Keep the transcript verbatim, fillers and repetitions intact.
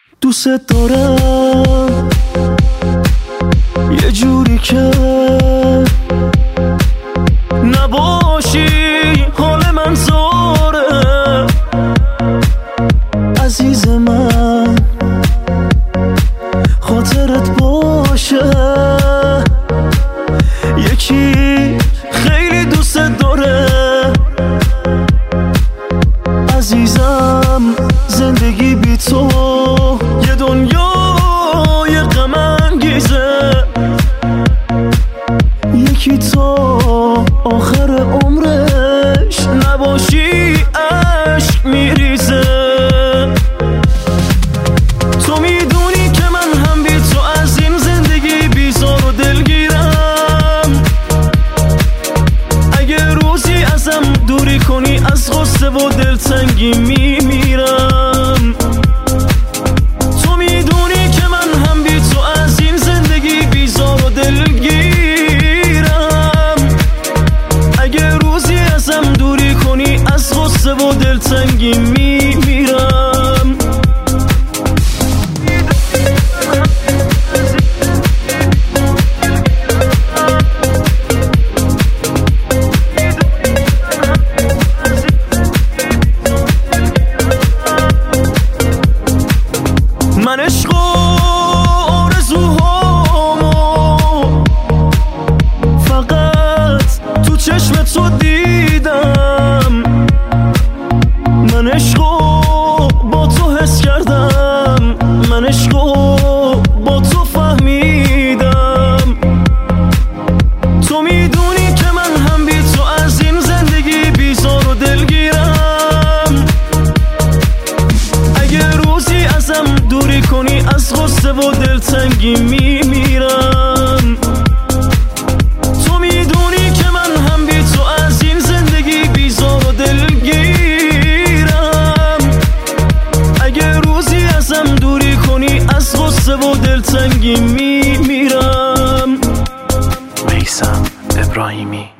دوست دارم یه جوری که نباشی حال من زاره، عزیز من خاطرت باشه. یکی خیلی دوست داره عزیزم، زندگی بی تو یه دنیای غم انگیزه. یکی تا آخر عمرش نباشی عشق میریزه. تو میدونی که من هم بی تو از این زندگی بیزار و دلگیرم. اگه روزی ازم دوری کنی از غصه و دلتنگی میمیرم. تو میدونی که من هم بی تو از این زندگی بیزار و دلگیرم. اگه روزی ازم دوری کنی از غصه و دلتنگی میمیرم. من عشق و آرزوهامو فقط تو چشم تو دیدم. من عشق و با تو حس کردم، من عشق و با تو فهمیدم. تو میدونی که من هم بی تو از این زندگی بیزار و دلگیرم. اگه روزی ازم دوری کنی از غصه و دلتنگی میمیرم. تو میدونی که من هم بی تو از این زندگی بیزار و دلگیرم. اگه روزی ازم دوری کنی از غصه و دلتنگی میمیرم. میثم ابراهیمی.